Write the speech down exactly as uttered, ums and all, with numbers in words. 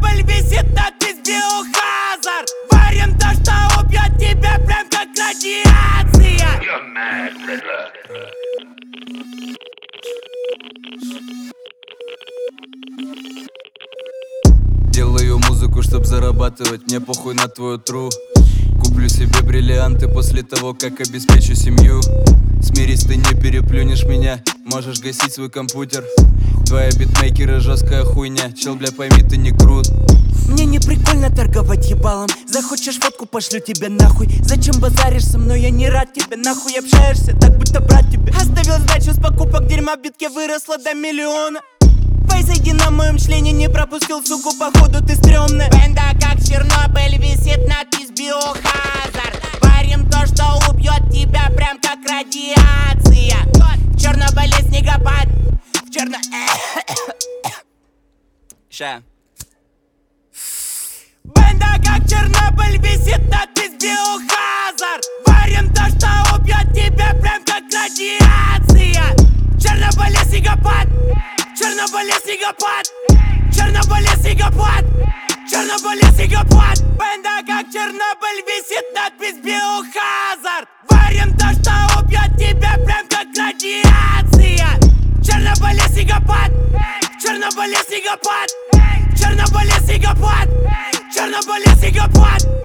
Чернобыль висит надпись Биохазард. Варим то, что убьет тебя прям как радиация. You're mad, Riddler. Делаю музыку, чтоб зарабатывать, мне похуй на твою тру. Куплю себе бриллианты после того, как обеспечу семью. Смирись, ты не переплюнешь меня, можешь гасить свой компьютер. Твои битмейкеры жесткая хуйня, чел, бля, пойми, ты не крут. Мне не прикольно торговать ебалом. Захочешь фотку, пошлю тебе нахуй. Зачем базаришь со мной, я не рад тебе. Нахуй общаешься, так будто брат тебе. Оставил сдачу с покупок, дерьма в битке выросла до миллиона. Пой, зайди на моем члене, не пропустил, суку, походу ты стрёмная. Бенда как Чернобыль, висит надпись Биохазард. Варим то, что убьет тебя прям как радиация. В Чернобыле снегопад. В Черно... Ща. Бенда как Чернобыль, висит надпись Биохазард. Варим то, что убьет тебя прям как радиация. В Чернобыле снегопад. В Чернобыле снегопад. В Чернобыле снегопад. В Чернобыле снегопад. Бенда как Чернобыль, висит надпись Биохазард. Варим то, что убьет тебя прям как радиация. В Чернобыле снегопад. В Чернобыле снегопад. В Чернобыле снегопад. В Чернобыле снегопад.